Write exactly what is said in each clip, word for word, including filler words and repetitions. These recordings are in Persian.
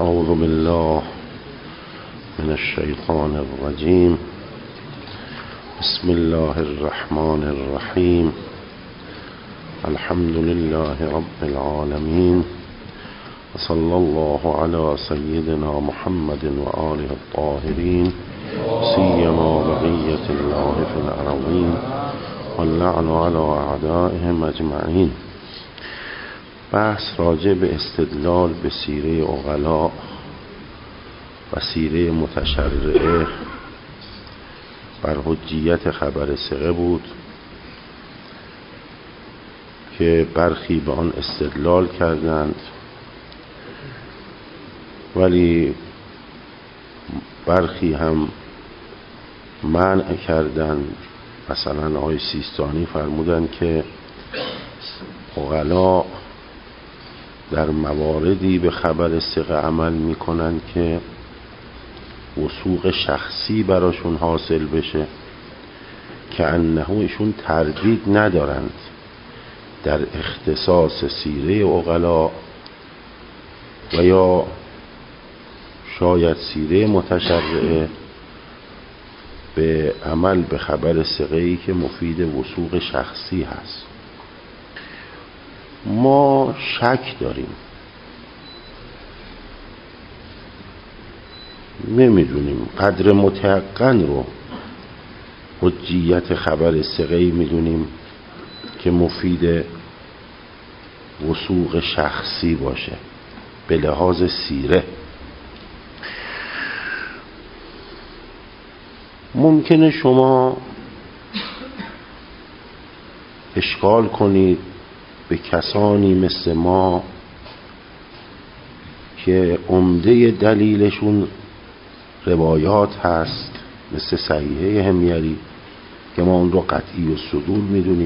اعوذ بالله من الشیطان الرجیم. بسم الله الرحمن الرحیم. الحمد لله رب العالمین و صلی الله علی سیدنا محمد و آله الطاهرین سیما بقیة الله فی الارضین واللعن علی اعدائهم اجمعین. بحث راجع به استدلال به سیره عقلا و سیره متشرعه بر حجیت خبر ثقه بود که برخی به آن استدلال کردند ولی برخی هم منع کردند. مثلا آقای سیستانی فرمودند که عقلا در مواردی به خبر ثقه عمل میکنن که وثوق شخصی براشون حاصل بشه که انه ایشون تردید ندارند در اختصاص سیره عقلا و یا شاید سیره متشرعه به عمل به خبر ثقه‌ای که مفید وثوق شخصی هست. ما شک داریم، نمیدونیم قدر متیقن رو حجیت خبر ثقه‌ای میدونیم که مفید وثوق شخصی باشه به لحاظ سیره. ممکنه شما اشکال کنید به کسانی مثل ما که عمده دلیلشون روایات هست مثل صحیحه همیری که ما اون رو قطعی و صدور میدونیم.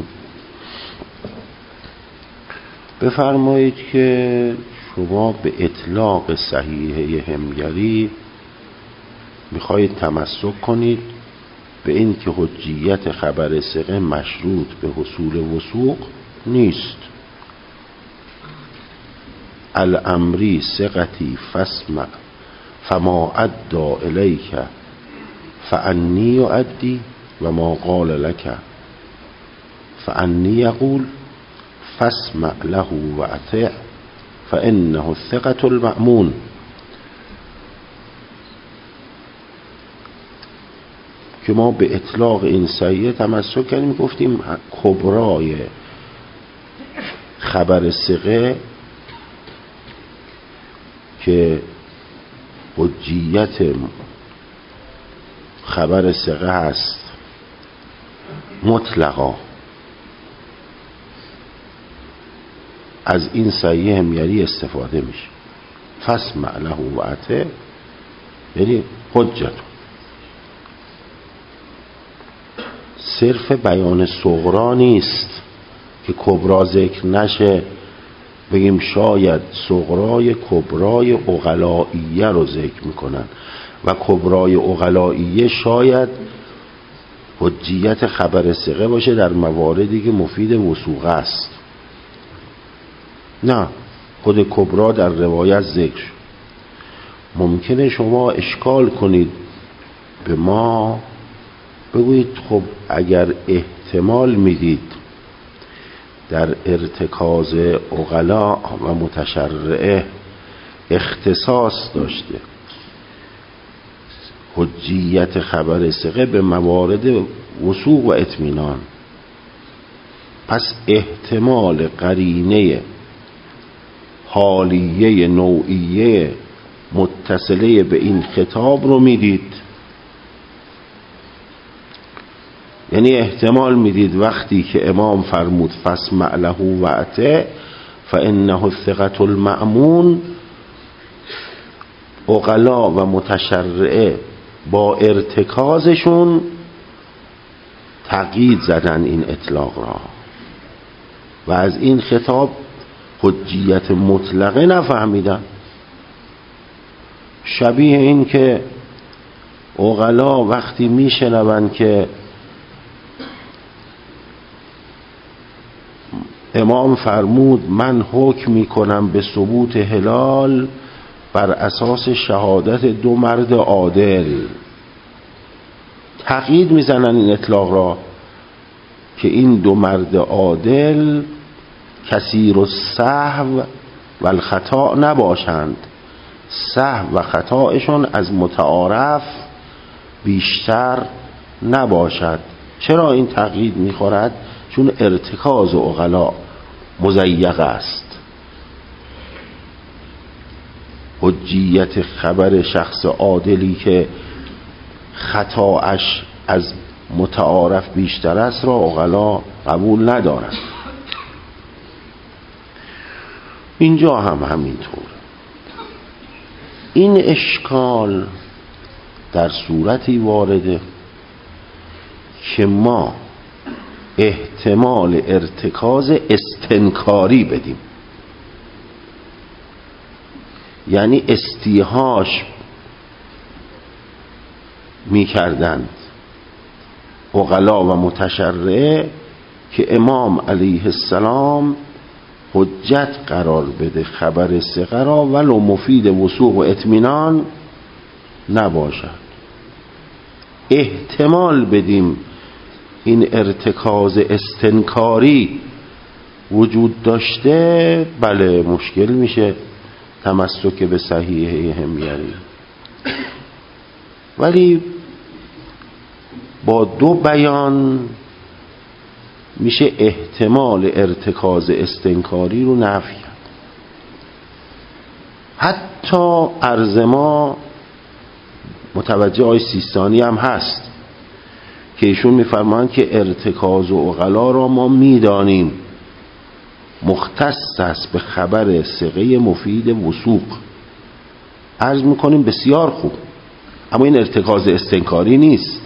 بفرمایید که شما به اطلاق صحیحه همیری میخواهید تمسک کنید به این که حجیت خبر ثقه مشروط به حصول وثوق نیست. الامری ثقتی فاسمع فما ادى الیک فانی یؤدی و ما قال لك فانی یقول فاسمع له و اطع فانه الثقة المأمون. که ما به اطلاق این صحیحه تمسک کردیم، گفتیم کبرای خبر ثقه که حجیت خبر ثقه هست مطلقا از این صحیحه همیری استفاده میشه. فاسمع له و اطع یعنی حجت، صرف بیان صغرا نیست که کبرا ذکر نشه بگیم شاید صغرای کبرای عقلائیه رو ذکر میکنن و کبرای عقلائیه شاید حجیت خبر ثقه باشه در مواردی که مفید وثوق است. نه، خود کبرا در روایت ذکر شد. ممکنه شما اشکال کنید به ما، بگویید خب اگر احتمال میدید در ارتکاز عقلا و متشرعه اختصاص داشته حجیت خبر ثقه به موارد وثوق و اطمینان، پس احتمال قرینه حالیه نوعیه متصله به این خطاب رو میدید. یعنی احتمال میدید وقتی که امام فرمود فاسمع له و اطع فانه الثقة المأمون، عقلا و متشرعه با ارتکازشون تقیید زدن این اطلاق را و از این خطاب حجیت مطلقه نفهمیدن. شبیه این که عقلا وقتی میشنون که امام فرمود من حکم میکنم به ثبوت هلال بر اساس شهادت دو مرد عادل. تقیید میزنن این اطلاق را که این دو مرد عادل کثیر السهو و الخطا نباشند، سهو و خطایشون از متعارف بیشتر نباشد. چرا این تقیید میخورد؟ چون ارتکاز عقلا مضیق است. حجیت خبر شخص عادلی که خطاش از متعارف بیشتر است را عقلا قبول ندارند. اینجا هم همینطور. این اشکال در صورتی وارده که ما احتمال ارتکاز استنکاری بدیم، یعنی استیهاش می کردند عقلا و متشرع که امام علیه السلام حجت قرار بده خبر صغرا ولو مفید وثوق و اطمینان نباشد. احتمال بدیم این ارتکاز استنکاری وجود داشته، بله مشکل میشه تمسک به صحیحه همیاری. ولی با دو بیان میشه احتمال ارتکاز استنکاری رو نفی کرد. حتی عرض ما متوجه آی سیستانی هم هست که ایشون میفرمایند که ارتکاز و عقلا را ما میدانیم مختص است به خبر ثقه مفید وثوق. عرض میکنیم بسیار خوب، اما این ارتکاز استنکاری نیست.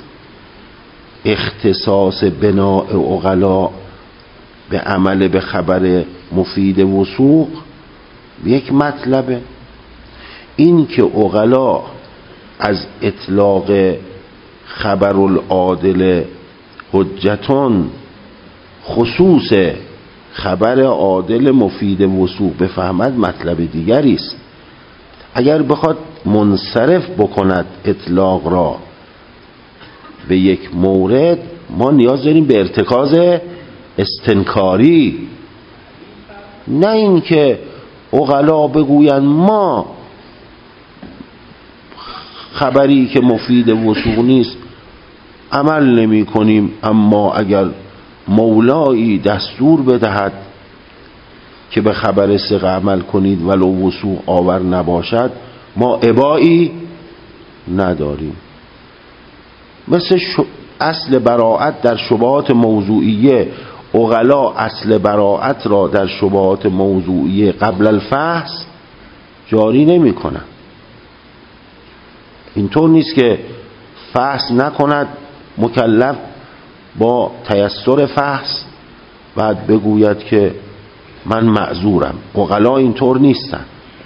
اختصاص بناء عقلا به عمل به خبر مفید وثوق یک مطلبه. این که عقلا از اطلاق خبر العادل حجتون خصوص خبر عادل مفید وثوق بفهمد مطلب دیگری است. اگر بخواد منصرف بکند اطلاق را به یک مورد، ما نیاز داریم به ارتکاز استنکاری، نه اینکه عقلا بگویند ما خبری که مفید وثوق نیست عمل نمی کنیم، اما اگر مولایی دستور بدهد که به خبر ثقه عمل کنید ولو وثوق آور نباشد ما ابایی نداریم. مثل اصل براعت در شبهات موضوعیه، عقلا اصل براعت را در شبهات موضوعیه قبل الفحص جاری نمی کنند. اینطور نیست که فحص نکند مکلف با تیسر فحص بعد بگوید که من معذورم. عقلا اینطور نیستن،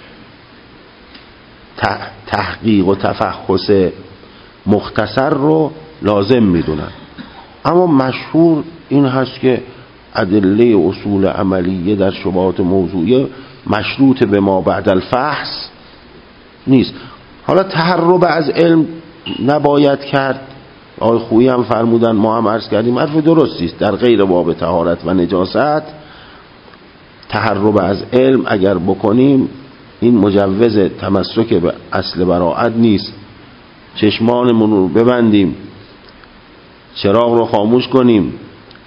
تحقیق و تفحص مختصر رو لازم میدونن. اما مشهور این هست که ادله اصول عملیه در شبهات موضوعیه مشروط به ما بعد الفحص نیست. حالا تهرب از علم نباید کرد. آقای خویی هم فرمودن، ما هم عرض کردیم حرف درستی است، در غیر باب طهارت و نجاست تهرب از علم اگر بکنیم این مجوز تمسک به اصل براعت نیست. چشمانمون رو ببندیم، چراغ رو خاموش کنیم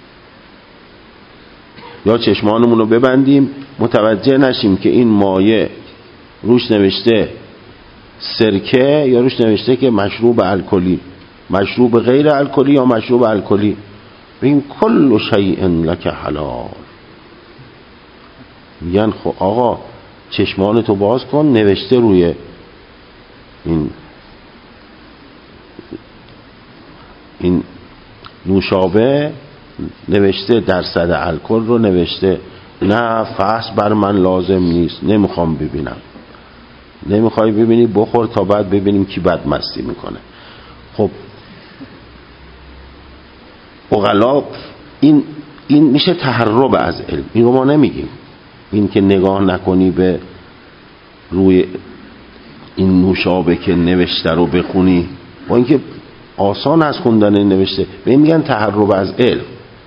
یا چشمانمون رو ببندیم متوجه نشیم که این مایع روش نوشته سرکه یا روش نوشته که مشروب الکلی، مشروب غیر الکلی یا مشروب الکلی، بگیم کل شیء لک حلال. میگن خب آقا چشمانتو باز کن، نوشته روی این این نوشابه نوشته درصد الکل رو نوشته. نه فحص بر من لازم نیست، نمیخوام ببینم. نمیخوای ببینی بخور تا بعد ببینیم کی بدمستی میکنه. خب عقلا این این میشه تهرب از علم. این رو ما نمیگیم. این که نگاه نکنی به روی این نوشابه که نوشته رو بخونی، با اینکه آسان از خوندن نوشته، به این میگن تهرب از علم.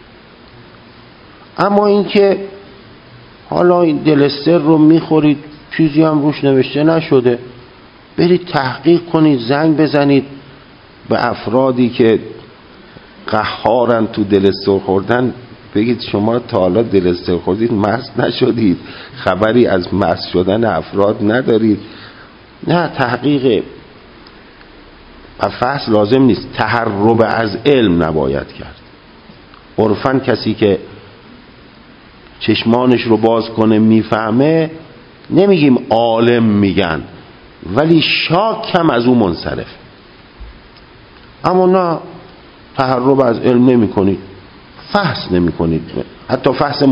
اما اینکه حالا این دلستر رو میخورید چیزی هم روش نوشته نشده، برید تحقیق کنید، زنگ بزنید به افرادی که قهارن تو دلستر خوردن، بگید شما تا حالا دلستر خوردید مست نشدید، خبری از مست شدن افراد ندارید. نه، تحقیق و فحص لازم نیست. تهرب از علم نباید کرد. عرفاً کسی که چشمانش رو باز کنه میفهمه، نمیگیم عالم میگن، ولی شاک هم از اون منصرف. اما نه، تهرب از علم نمی کنید، فحص نمی کنید، حتی فحص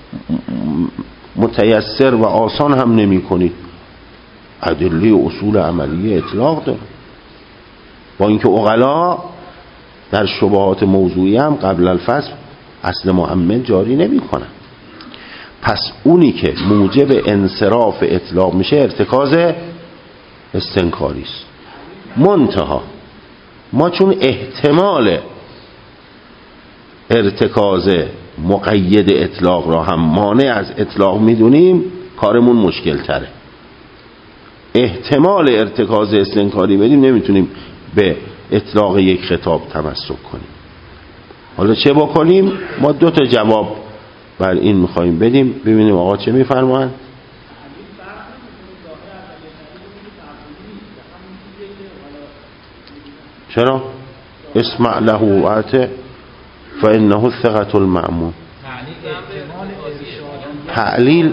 متیسر و آسان هم نمی کنید. ادله اصول عملی اطلاق داره، با اینکه عقلا در شبهات موضوعی هم قبل الفصل اصل معمل جاری نمی کنن. پس اونی که موجب انصراف اطلاق میشه ارتکاز استنکاری است. منتها ما چون احتمال ارتکاز مقید اطلاق را هم مانع از اطلاق میدونیم، کارمون مشکل تره. احتمال ارتکاز استنکاری بدیم، نمیتونیم به اطلاق یک خطاب تمسک کنیم. حالا چه بکنیم؟ ما دو تا جواب بر این میخواییم بدیم، ببینیم آقا چه میفرمایند. چرا؟ اسمع له و اطع فانه ثقة المأمون. تعلیل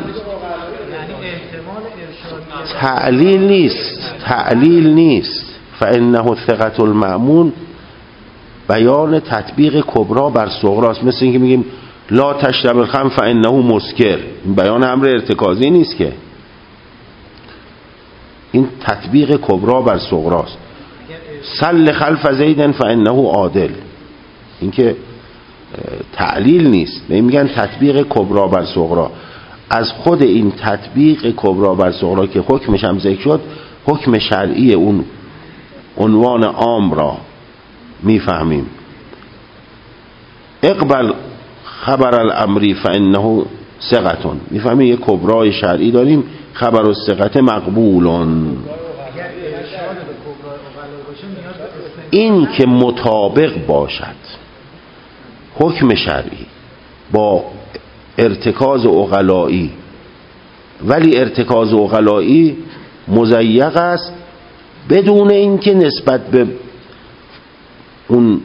تعلیل نیست، تعلیل نیست. فانه ثقة المأمون بیان تطبیق کبرا بر صغراست. مثل اینکه میگیم لا تشرب الخمر فانه مسکر، این بیان امر ارتکازی نیست که، این تطبیق کبرا بر صغراست. سل خلف زید فانه عادل، این که تعلیل نیست، میگن تطبیق کبرا بر صغرا. از خود این تطبیق کبرا بر صغرا که حکمش هم ذکر شد، حکم شرعی اون عنوان عام را میفهمیم. اقبل خبر الامری فانه ثقة، میفهمیم یک کبرای شرعی داریم، خبر الثقة مقبولون. این که مطابق باشد حکم شرعی با ارتکاز عقلایی، ولی ارتکاز عقلایی مضیق است بدون اینکه نسبت به اون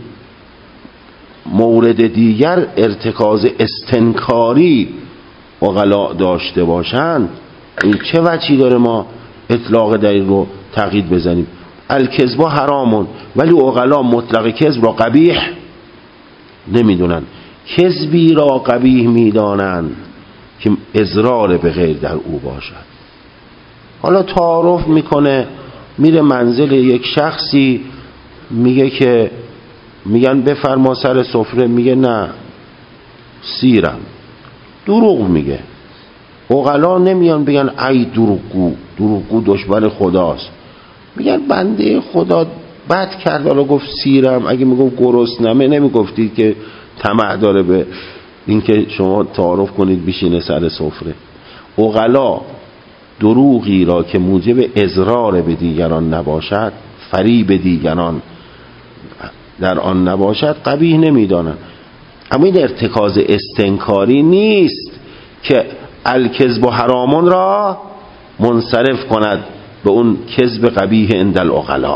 مورد دیگر ارتکاز استنکاری عقلا داشته باشند. این چه وجهی داره ما اطلاق در این رو تقیید بزنیم؟ الکذب حرامون، ولی عقلا مطلق کذب را قبیح نمیدونن، کذبی را قبیح میدانند که اضرار به غیر در او باشد. حالا تعارف میکنه، میره منزل یک شخصی، میگه که میگن بفرما سر سفره، میگه نه سیرم، دروغ میگه. عقلا نمیان بگن ای دروغگو، دروغگو دشمن خداست، میگن بنده خدا بد کرد حالا گفت سیرم. اگه میگم گرسنمه نمیگفتید که طمع داره به اینکه شما تعارف کنید بشینه سر سفره. عقلا دروغی را که موجب اضرار به دیگران نباشد، فریب دیگران در آن نباشد، قبیح نمیدانند. اما این ارتکاز استنکاری نیست که الکذب حرامون را منصرف کند به اون کذب قبیح عند العقلا.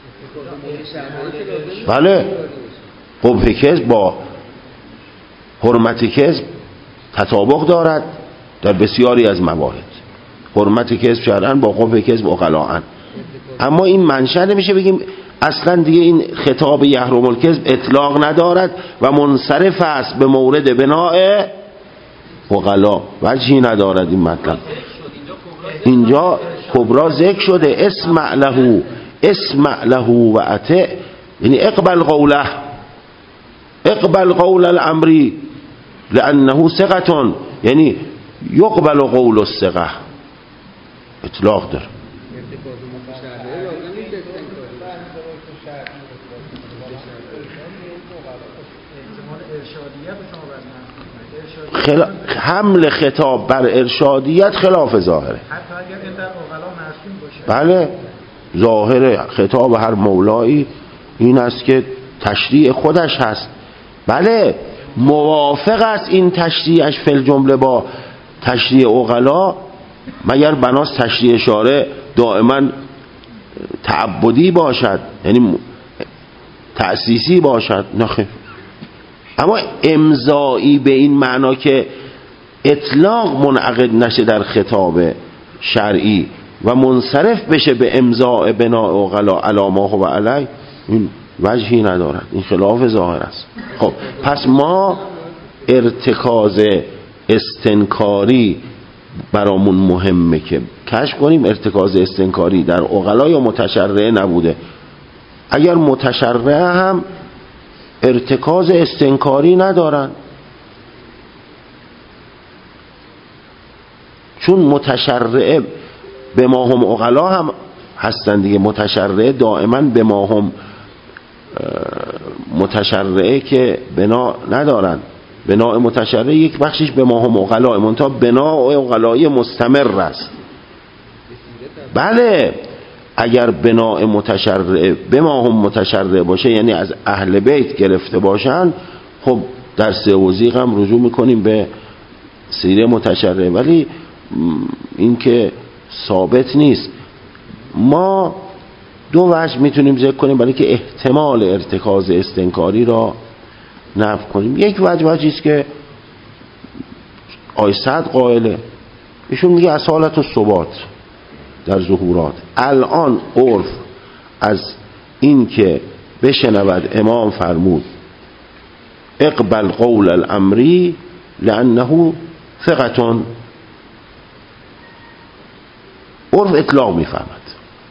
بله، قبح کذب با حرمت کذب تطابق دارد در بسیاری از موارد. حرمت کذب شرعاً با قبح کذب عقلاً. اما این منشأ نمیشه بگیم اصلا دیگه این خطاب یحرم الکذب اطلاق ندارد و منصرف است به مورد بناء عقلا، وجهی ندارد این مطلب. اینجا کبرا ذکر شده، اسمع له، اسمع له و اطع، یعنی اقبل قوله، اقبل قول الامری لانه ثقة، یعنی یقبل قول الثقة، اطلاق داره. خلا... حمل خطاب بر ارشادیت خلاف ظاهره. حتی اگر این در اغلا مرسوم باشه. بله، ظاهر خطاب هر مولایی این است که تشریع خودش هست. بله، موافق است این تشریعش فی جمله با تشریع اغلا، مگر بناس تشریع شارع دائما تعبدی باشد، یعنی تأسیسی باشد؟ نخیر. اما امضایی به این معنا که اطلاق منعقد نشه در خطاب شرعی و منصرف بشه به امضاء بناء اغلا علامه و علی، این وجهی ندارد، این خلاف ظاهر است. خب پس ما ارتکاز استنکاری برامون مهمه که کشف کنیم ارتکاز استنکاری در اغلا یا متشرعه نبوده. اگر متشرعه هم ارتکاز استنکاری ندارن، چون متشرعه به ما هم اغلا هم هستن دیگه. متشرعه دائما به ما هم متشرعه که بنا ندارن. بناء متشرعه یک بخشش به ما هم اغلا، منتها بناء اغلایی مستمر است. بله، اگر بناء متشرعه به ما هم متشرعه باشه، یعنی از اهل بیت گرفته باشن، خب در سوزیق هم رجوع میکنیم به سیره متشرعه، ولی این که ثابت نیست. ما دو وجه میتونیم ذکر کنیم برای که احتمال ارتکاز استنکاری را نفی کنیم. یک وجه وجهی است که آیه صد قائله، ایشون میگه اصالت و ثبات در ظهورات. الان عرف از این که بشنود امام فرمود اقبل قول الامری لانه ثقتون، عرف اطلاق میفهمد.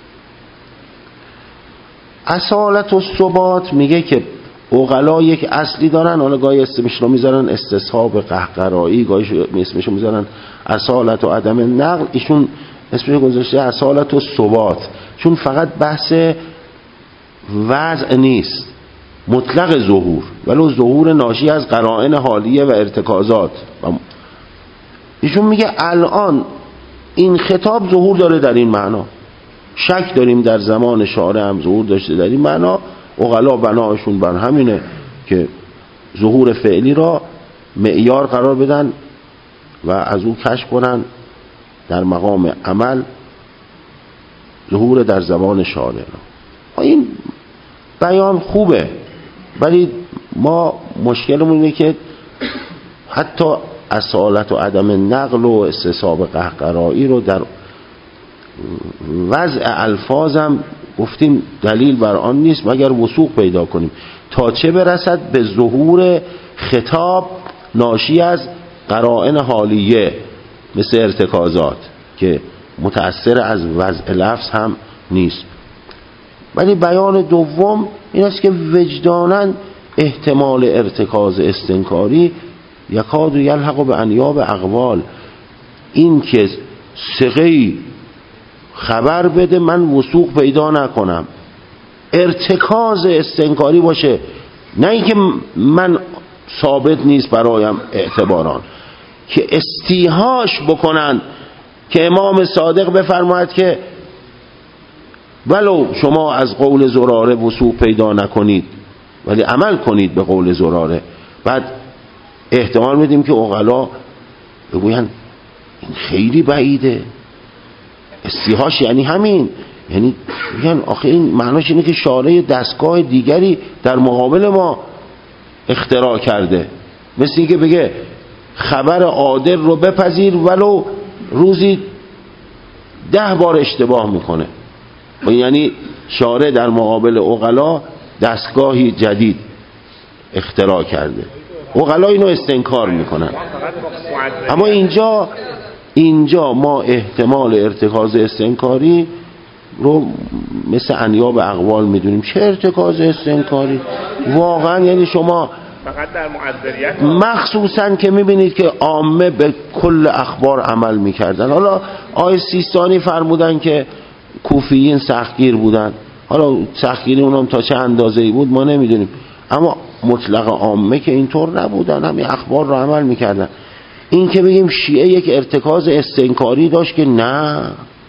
اصالت و ثبات میگه که عقلا یک اصلی دارن، حالا گاهی اسمش رو میذارن استصحاب قهقرایی، گاهی اسمش رو میذارن اصالت و عدم نقل. ایشون اسمش گذاشته اصالت و ثبات، چون فقط بحث وضع نیست، مطلق ظهور، ولو ظهور ناشی از قرائن حالیه و ارتکازات. ایشون میگه الان این خطاب ظهور داره در این معنا، شک داریم در زمان شارع هم ظهور داشته در این معنا. عقلا بناشون بر همینه که ظهور فعلی را معیار قرار بدن و از او کشف کنن در مقام عمل ظهور در زمان شارع را. این بیان خوبه، ولی ما مشکلمون اینه که حتی اصالت و عدم نقل و استصحاب قهقرایی رو در وضع الفاظم گفتیم دلیل بر آن نیست مگر وثوق پیدا کنیم، تا چه برسد به ظهور خطاب ناشی از قرائن حالیه مثل ارتکازات که متأثر از وضع لفظ هم نیست. ولی بیان دوم این است که وجداناً احتمال ارتکاز استنکاری یکاد یلحق به انیاب اقوال، این که ثقه‌ای خبر بده من وثوق پیدا نکنم، ارتکاز استنکاری باشه، نه اینکه من ثابت نیست برایم اعتباران، که استیهاش بکنن که امام صادق بفرماید که ولو شما از قول زراره وثوق پیدا نکنید ولی عمل کنید به قول زراره. بعد احتمال میدیم که عقلا بگوین این خیلی بعیده، استیهاش یعنی همین، یعنی میگن آخه این معناش اینه که شارع دستگاه دیگری در مقابل ما اختراع کرده، مثل اینکه بگه خبر عادل رو بپذیر ولو روزی ده بار اشتباه میکنه، یعنی شارع در مقابل عقلا دستگاهی جدید اختراع کرده، عقلا اینو استنکار میکنن. اما اینجا اینجا ما احتمال ارتکاز استنکاری رو مثل انیاب اقوال میدونیم. چه ارتکاز استنکاری واقعا؟ یعنی شما فقط در معذریت، مخصوصا که میبینید که عامه به کل اخبار عمل میکردن. حالا آیه سیستانی فرمودن که کوفیین سختگیر بودن، حالا سختگیری اونم تا چه اندازه‌ای بود ما نمیدونیم، اما مطلق عامه که اینطور نبودن، همین اخبار رو عمل میکردن. این که بگیم شیعه یک ارتکاز استنکاری داشت که نه،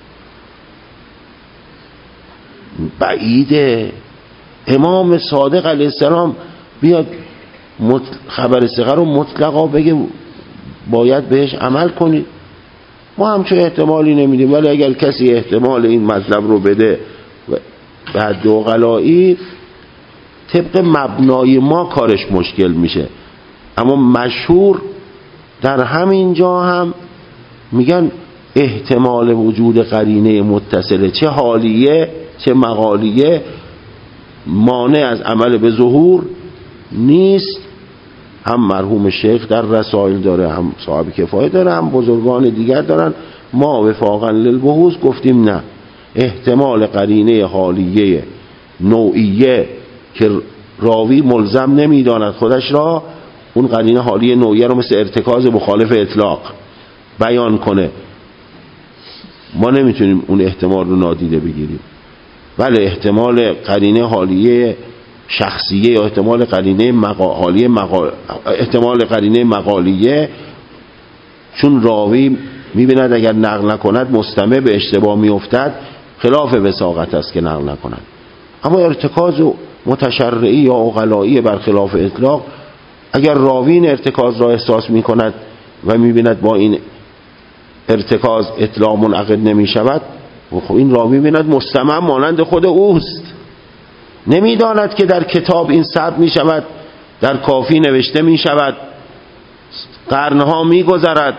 بعیده. امام صادق علیه السلام بیاد خبر ثقه رو مطلقا بگه باید بهش عمل کنید، ما هم چه احتمالی نمیدیم، ولی اگر کسی احتمال این مطلب رو بده به حد عقلایی، طبق مبنای ما کارش مشکل میشه. اما مشهور در همین جا هم میگن احتمال وجود قرینه متصله چه حالیه چه مقالیه مانع از عمل به ظهور نیست. هم مرحوم شیخ در رسائل داره، هم صاحب کفایه داره، هم بزرگان دیگر دارن. ما وفاقا للبحوث گفتیم نه، احتمال قرینه حالیه نوعیه که راوی ملزم نمیداند خودش را اون قرینه حالیه نوعیه رو مثل ارتکاز مخالف اطلاق بیان کنه، ما نمیتونیم اون احتمال رو نادیده بگیریم. ولی احتمال قرینه حالیه شخصیه یا احتمال قرینه مقالیه مقال... احتمال قرینه مقالیه، چون راوی میبیند اگر نقل نکند مستمع به اشتباه میافتد، خلاف وثاقت است که نقل نکند. اما ارتکاز متشرعی یا عقلایی برخلاف اطلاق، اگر راوی این ارتکاز را احساس میکند و میبیند با این ارتکاز اطلاق منعقد نمیشود، خب این راوی میبیند مستمع مانند خود اوست، نمیداند که در کتاب این ثبت می شود، در کافی نوشته می شود، قرنها می گذرد.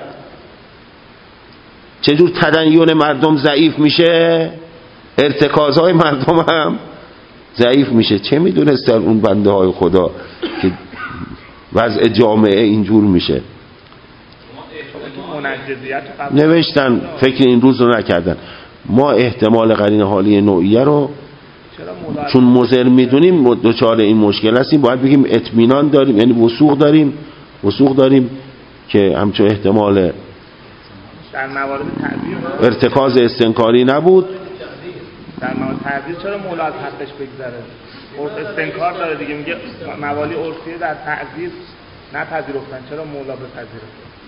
چجور تدین مردم ضعیف میشه، ارتکازهای مردم هم ضعیف میشه. چه میدونستن اون بنده های خدا که وضع جامعه اینجور میشه؟ نوشتن، فکر این روز رو نکردن. ما احتمال قرینه حالی نوعیه رو چون مضر میدونیم دوچار این مشکل هستیم، باید بگیم اطمینان داریم، یعنی وثوق داریم وثوق داریم که همچون احتمال در موارد تعبیر ارتکاز استنکاری نبود. در موارد تعبیر چرا مولا از حقش بگذره؟ عرف استنکار داره دیگه، میگه موالی عرفی در تعبیر نپذیرفتن، چرا مولا بپذیره؟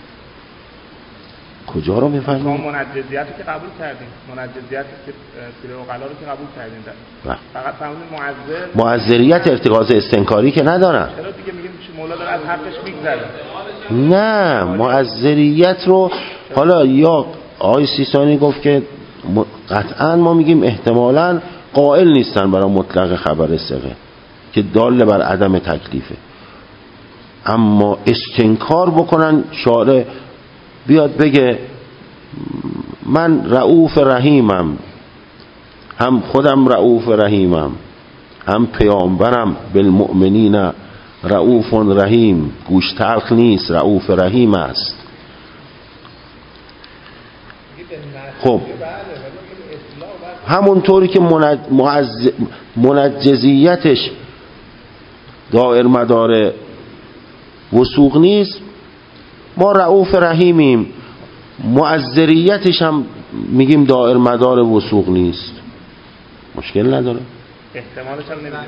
کجا رو میفهمید؟ ما منجزیت رو که قبول کردیم، منجزیت که سیره عقلا رو که قبول کردیم، فقط فهمیدیم معذر معذریت ارتکاز استنکاری که ندارن. چرا دیگه میگیم مولا داره از حقش میگذره؟ نه، معذریت رو حالا یا آقای سیستانی گفت که قطعا ما میگیم احتمالاً قائل نیستن برای مطلق خبر ثقه که دال بر عدم تکلیفه، اما استنکار بکنن، شارع بیاد بگه من رؤوف رحیمم، هم خودم رؤوف رحیمم، هم پیامبرم بالمؤمنین رؤوف رحیم، گوش تلخ نیست، رؤوف رحیم است. خب همونطوری که منجز منجزیتش دائر مدار وثوق نیست، ما رؤوف رحیمیم، معذریتش هم میگیم دائر مدار وثوق نیست، مشکل نداره. احتمالش هم نمیدونم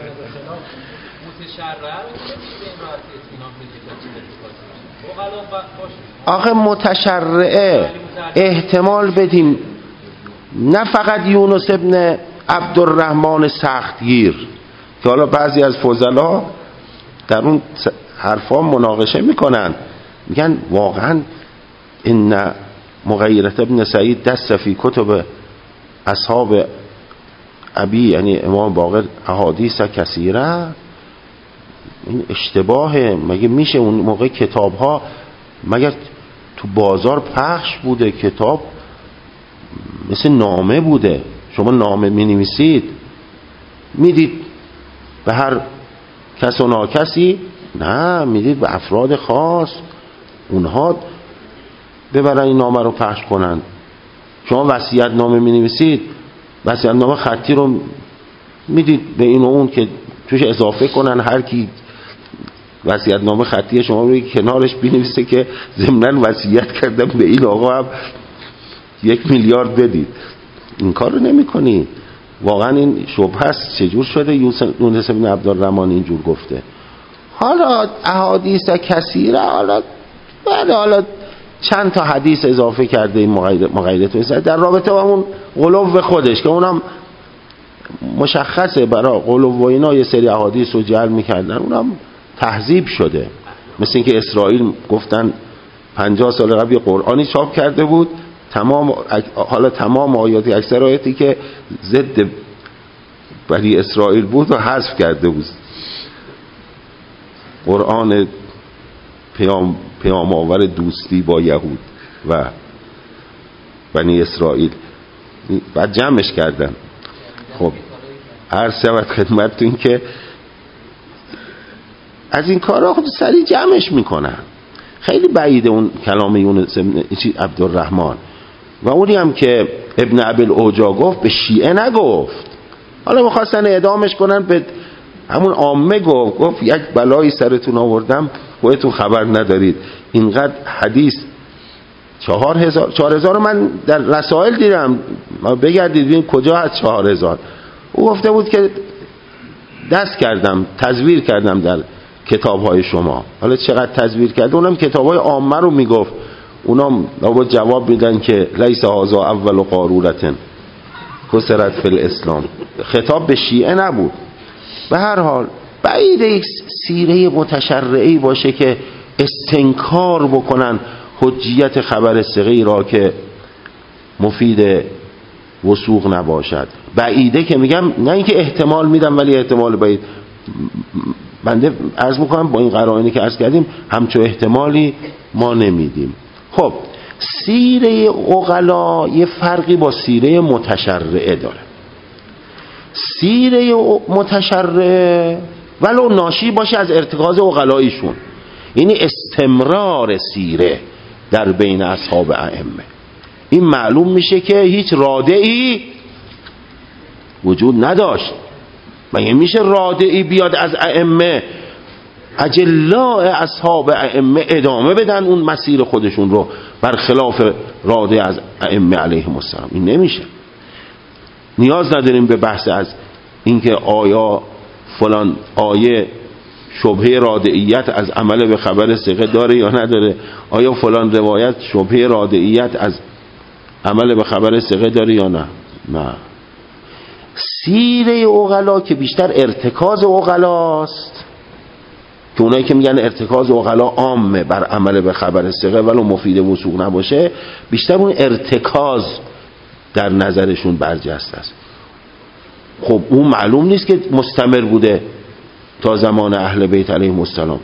آخه متشرعه احتمال بدیم، نه فقط یونس ابن عبدالرحمن سختگیر که حالا بعضی از فضلا در اون حرفا مناقشه میکنن، میگن واقعا ان مغیرة ابن سعید دست فی کتب اصحاب ابی، یعنی امام باقر، احادیث کثیره، این اشتباهه. مگه میشه اون موقع کتاب ها مگر تو بازار پخش بوده؟ کتاب مثل نامه بوده، شما نامه می نویسید میدید به هر کس و ناکسی؟ نه، میدید به افراد خاص، اونها ببرن این نامه رو پخش کنن. شما وصیت نامه می نویسید، وصیت نامه خطی رو میدید به این و اون که توش اضافه کنن، هر کی وصیت نامه خطی شما رو کنارش بنویسه که ضمناً وصیت کردم به این آقا هم یک میلیارد بدید. این کار رو نمی کنی. واقعا این شبهه است چجور شده یونس بن عبدالرحمن اینجور گفته. حالا احادیث کثیره، حالا بعد حالا چند تا حدیث اضافه کرده این مقیدت در رابطه با اون غلو خودش که اونم مشخصه برای غلو و اینا یه سری احادیث رو جعل میکردن، اونم تهذیب شده. مثل اینکه اسرائیل گفتن پنجاه سال قبل یه قرآنی چاپ کرده بود، تمام حالا تمام آیاتی اکثر آیاتی که ضد بنی اسرائیل بود و حذف کرده بود. قرآن پیام پیام آور دوستی با یهود و بنی اسرائیل بعد جمعش کردن. خب عرض شود خدمتتون که از این کارها خود سریع جمعش میکنن. خیلی بعیده اون کلام یونس ابن عبدالرحمن و اونی هم که ابن ابی اوجا گفت به شیعه نگفت. حالا میخواستن اعدامش کنن به همون عامه گفت گفت یک بلایی سرتون آوردم خودتون خبر ندارید. اینقدر حدیث چهار هزار چهار هزار من در رسائل دیدم، بگردید ببین کجا هست چهار هزار. او گفته بود که دست کردم تزویر کردم در کتاب‌های شما. حالا چقدر تزویر کرده؟ اونم کتاب‌های عامه رو میگفت. اونام لابد جواب میدن که لیس هذا اول قارورة کسرت فی الاسلام. خطاب به شیعه نبود. به هر حال بعید یک سیره متشرعی باشه که استنکار بکنن حجیت خبر ثقه‌ای را که مفید وثوق نباشد. بعیده که میگم، نه اینکه احتمال میدم ولی احتمال بعید. بنده عرض میکنم با این قرائنی که عرض کردیم همچو احتمالی ما نمیدیم. خب سیره عقلا یه فرقی با سیره متشرعه داره. سیره متشرعه ولو ناشی باشه از ارتکاز عقلایشون، یعنی استمرار سیره در بین اصحاب ائمه، این معلوم میشه که هیچ رادعی وجود نداشت. مگه میشه رادعی بیاد از ائمه اجلاء اصحاب ائمه ادامه بدن اون مسیر خودشون رو برخلاف رادع از ائمه علیهم السلام؟ این نمیشه. نیاز نداریم به بحث از اینکه آیا فلان آیه شبهه رادعیت از عمل به خبر ثقه داره یا نداره، آیا فلان روایت شبهه رادعیت از عمل به خبر ثقه داره یا نه. نه، سیره عقلا که بیشتر ارتکاز عقلاست، که اونایی که میگن ارتکاز عقلا عامه بر عمل به خبر ثقه ولو مفید وثوق نباشه، بیشتر اون ارتکاز در نظرشون برجسته است. خب اون معلوم نیست که مستمر بوده تا زمان اهل بیت علیهم السلام.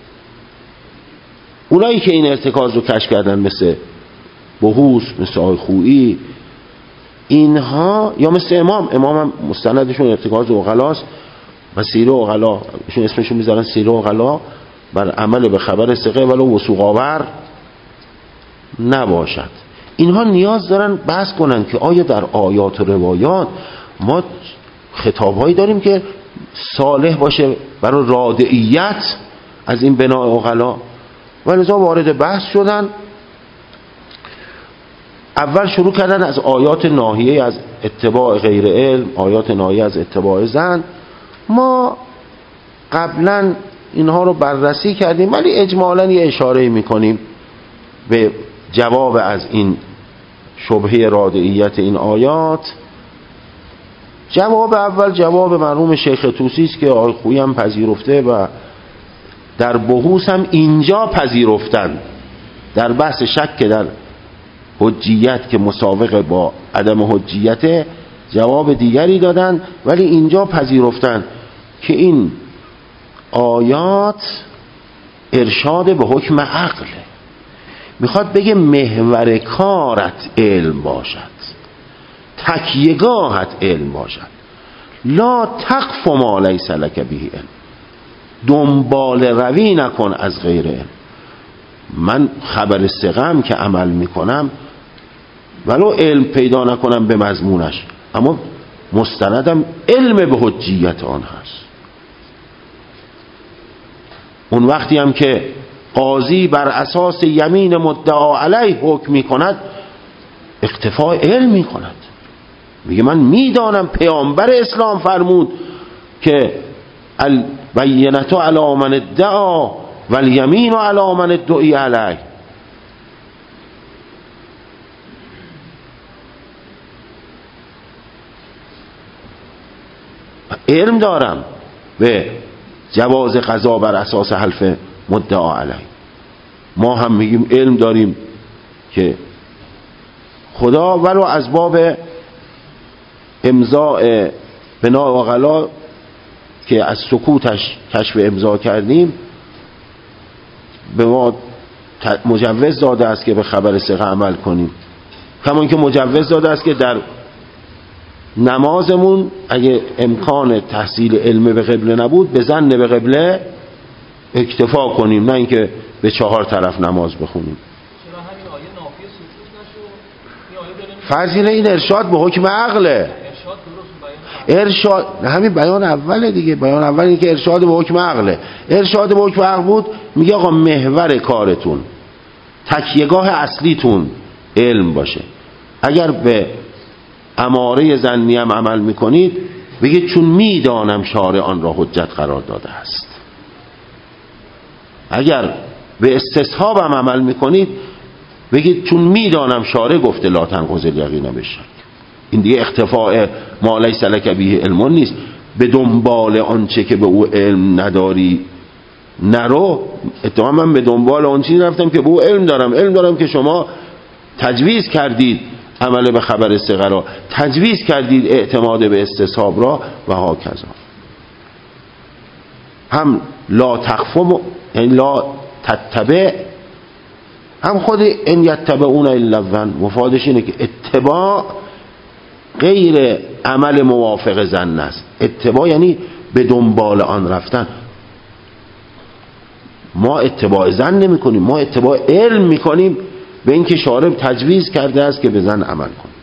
اونایی که این ارتکاز رو کشف کردن مثل بهوس، مثل آقای خویی، اینها، یا مثل امام امام هم مستندشون ارتکاز عقلاست و سیره عقلا، ایشون اسمشون میذارن سیره عقلا بر عمل به خبر ثقه ولو وثوق آور نباشد. اینها نیاز دارن بحث کنن که آیا در آیات و روایات ما خطابهایی داریم که صالح باشه برای رادعیت از این بناء عقلا، و لذا وارد بحث شدن. اول شروع کردن از آیات ناهیه از اتباع غیر علم، آیات ناهیه از اتباع زن. ما قبلا اینها رو بررسی کردیم ولی اجمالاً یه اشاره میکنیم به جواب از این شبهه رادعیت این آیات. جواب اول جواب مرحوم شیخ طوسی است که آقای خویی هم پذیرفته و در بحوث هم اینجا پذیرفتن. در بحث شک در حجیت که مساوق با عدم حجیت جواب دیگری دادن، ولی اینجا پذیرفتن که این آیات ارشاد به حکم عقله. میخواد بگه محور کارت علم باشد، تکیهگاهت علم باشد. لا تقف ما لیس لک به علم، دنبال روی نکن از غیر علم. من خبر ثقه‌ام که عمل میکنم ولو علم پیدا نکنم به مضمونش، اما مستندم علم به حجیت آن هست. اون وقتی هم که قاضی بر اساس یمین مدعا علیه حکم میکند، اکتفاء علم میکند. میگه من میدانم پیامبر اسلام فرمود که البینة علی من ادعا والیمین علی من ادعی علیه. علم دارم به جواز قضا بر اساس حلف مدعا علیه. ما هم میگیم علم داریم که خدا ولو از باب امضاء بناء عقلا که از سکوتش کشف امضا کردیم به ما مجوز داده است که به خبر ثقه عمل کنیم، کما که مجوز داده است که در نمازمون اگه امکان تحصیل علم به قبله نبود به ظن به قبله اکتفا کنیم، نه اینکه به چهار طرف نماز بخونیم. چرا همین آیه نافی سکوت نشد؟ این آیه فضیله این ارشاد به حکم عقله. ارشاد درست بیان ارشاد همین بیان اوله دیگه. بیان اول این که ارشاد به حکم عقله. ارشاد به حکم عقل بود میگه آقا محور کارتون، تکیهگاه اصلیتون علم باشه. اگر به اماره ظنی هم عمل میکنید بگید چون میدانم شارع آن را حجت قرار داده است. اگر به استصحاب هم عمل میکنید بگید چون میدانم شارع گفته لا تنقض الیقین بالشک. این دیگه اختفاء ما لیس لک به علم نیست. به دنبال آنچه که به او علم نداری نرو. اتفاقا من به دنبال آن چیزی رفتم که به او علم دارم. علم دارم که شما تجویز کردید عمل به خبر ثقه را، تجویز کردید اعتماد به استصحاب را و ها کذا. هم لا تخفو یعنی لا تتبع، هم خود ان یتبعون الا الظن مفادش اینه که اتباع غیر عمل موافق ظن است. اتباع یعنی به دنبال آن رفتن. ما اتباع ظن نمی کنیم، ما اتباع علم می کنیم به اینکه شارع تجویز کرده است که به ظن عمل کنیم.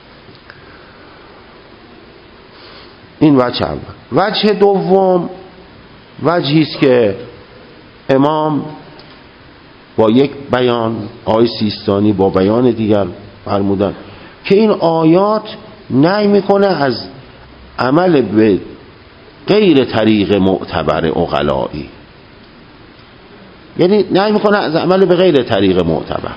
این وجه اول. وجه دوم وجهی است که امام با یک بیان، آیه سیستانی با بیان دیگر فرمودن که این آیات نهی میکنه از عمل به غیر طریق معتبر عقلایی، یعنی نهی میکنه از عمل به غیر طریق معتبر.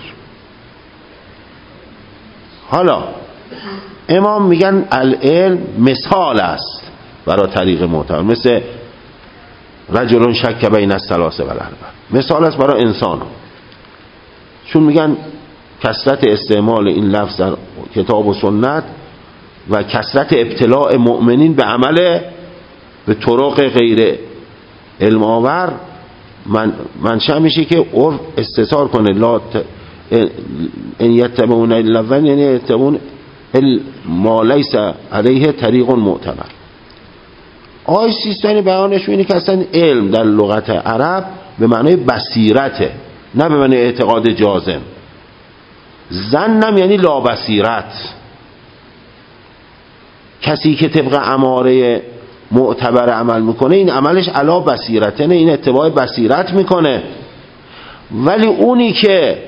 حالا امام میگن العلم مثال است برای طریق معتبر، مثل رجل شک بین الثلاثه و الاربعه، مثال است برای انسان. چون میگن کثرت استعمال این لفظ در کتاب و سنت و کثرت ابتلاع مؤمنین به عمل به طرق غیر علم آور من منشأ میشه که عرف استثار کنه لا ت... ان یتبعون الا الظن، یعنی یتبعون ما لیس علیه طریق معتبر. آیه سیستانی بیانش اینه که اصلا علم در لغت عرب به معنای بصیرته، نه به معنای اعتقاد جازم. ظنم یعنی لا بصیرت. کسی که طبق اماره معتبر عمل میکنه این عملش علا بصیرته، نه این اتباع بصیرت میکنه. ولی اونی که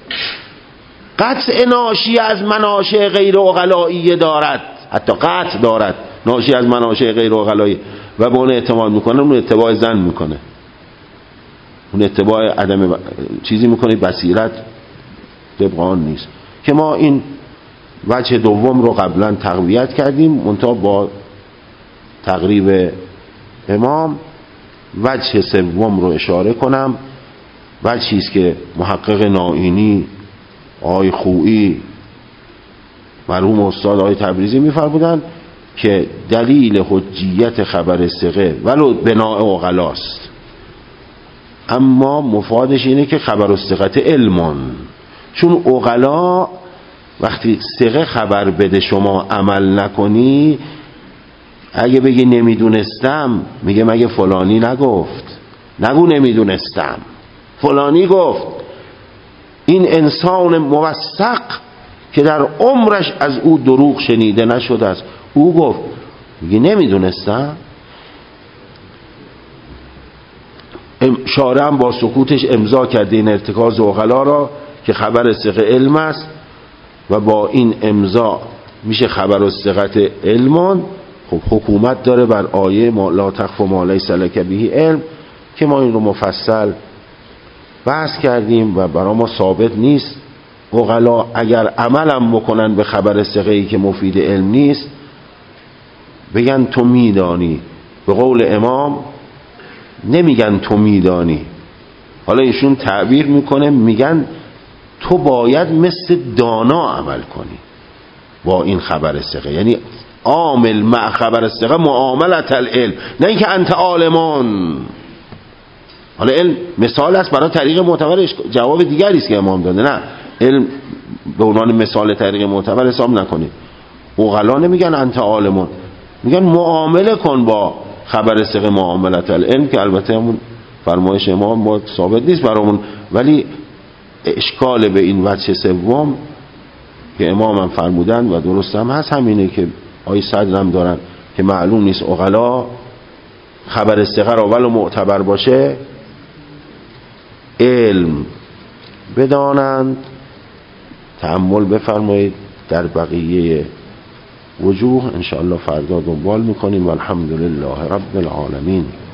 قطع ناشی از مناشع غیر عقلایی دارد، حتی قطع دارد ناشی از مناشع غیر عقلایی و به اون اعتماد میکنه، اون اتباع ظن میکنه، اون اتباع عدم ب... چیزی میکنه، بصیرت طبق آن نیست. که ما این وجه دوم رو قبلا تقویت کردیم، منتها با تقریب امام. وجه سوم رو اشاره کنم، وجهی است که محقق نائینی، آقای خویی، مرحوم استاد آقای تبریزی می‌فرمودند که دلیل حجیت خبر ثقه ولو بناء عقلاست، اما مفادش اینه که خبر الثقه علمون. چون عقلا وقتی ثقه خبر بده شما عمل نکنی، اگه بگی نمیدونستم، میگه مگه فلانی نگفت؟ نگو نمیدونستم، فلانی گفت. این انسان موثق که در عمرش از او دروغ شنیده نشده است، او گفت. میگه نمیدونستم. شارع هم با سکوتش امضا کرده این ارتکاز عقلا را که خبر ثقه علم است و با این امضا میشه خبر الثقت علمان. خب حکومت داره بر آیه ما لا تخف ما لیس لک به علم که ما این رو مفصل بحث کردیم و برای ما ثابت نیست. عقلا اگر عملم بکنن به خبر ثقه‌ای که مفید علم نیست بگن تو میدانی، به قول امام نمیگن تو میدانی، حالا ایشون تعبیر میکنه میگن تو باید مثل دانا عمل کنی با این خبر ثقه، یعنی عامل مع خبر ثقه معاملت العلم، نه اینکه انت عالمان. حالا علم مثال است برای طریق معتبر، جواب دیگری است که امام داده، نه علم به عنوان مثال طریق معتبر حساب نکنید. عقلا نمیگن انت عالمان، میگن معامله کن با خبر ثقه معاملت العلم، که البته همون فرمایش امام با ثابت نیست برامون، ولی اشکال به این وجه سوم که امام هم فرمودن و درست هم هست همینه که آیه صدر هم دارن که معلوم نیست عقلا خبر ثقه را ولو معتبر باشه علم بدانند. تأمل بفرمایید در بقیه وجوه، انشاءالله فردا دنبال میکنیم. والحمدلله رب العالمین.